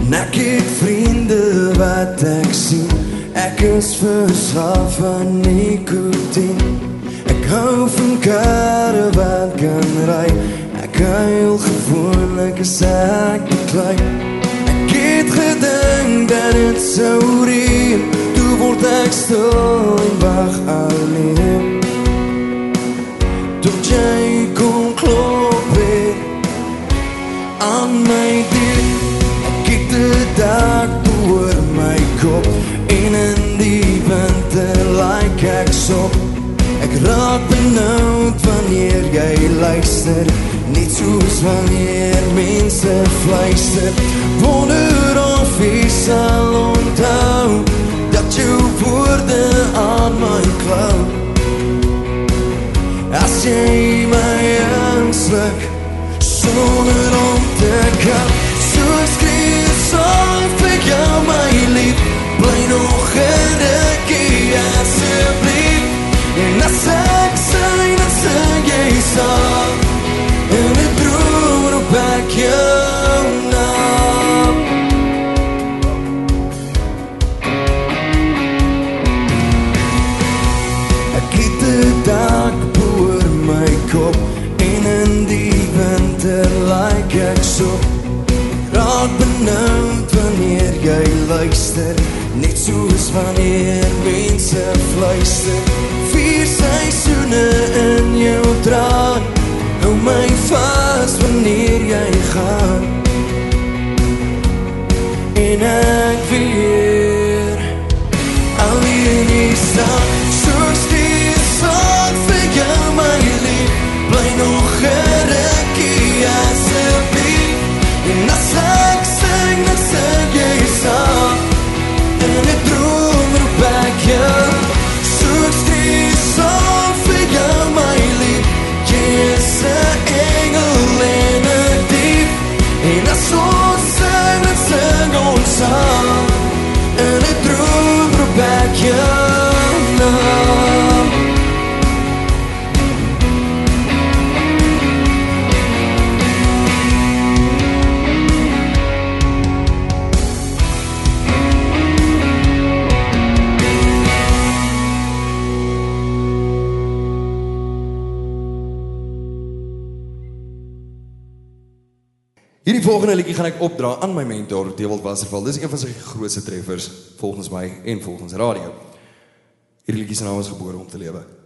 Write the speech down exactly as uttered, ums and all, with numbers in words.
Ek het vriende wat ek sien, ek is verslaaf van nikotien. Ek hou van karre wat kan ry, ek huil gewoonlik as ek beklei. Ek het gedink dat het sou reën, toe word ek stil en wag alleen. Tot jy kom klop weer aan my deur. Ek het die dak oor my kop en in die winter like ek sop. Ek raak benoud wanneer jy luister, net soos wanneer mense fluister. Wonder of jy sal onthou dat jou woorde aan my klou. As jy my aansluk sonder om te kan, so skree sal vir jou my lief, bly nog 'n rukkie asseblief. En as ek sing, dan sing jy saam, en ek droom roep ek jou naam. Ek het die dak oor my kop, en in die winter like ek so. Raak benoud wanneer jy luister, net soos wanneer mense fluister. Vier seisoene in jou traan, hou my vas wanneer jy gaan. En ek weer alleen nie staan, soos die son vir jou my lief, bly nog 'n rukkie asseblief. En as ek sing, dan sing jy saam, en ek droom roep ek jou, soos die son vir jou my lief. Jy is 'n engel in 'n diep, en as ons sing, dan sing ons saam, en ek droom roep ek jou naam. Hierdie volgende liedjie gaan ek opdra aan my mentor, Dewald Wasserval. Dis een van sy grootste treffers, volgens my en volgens radio. Hierdie liedjie se naam is Gebore om te lewe.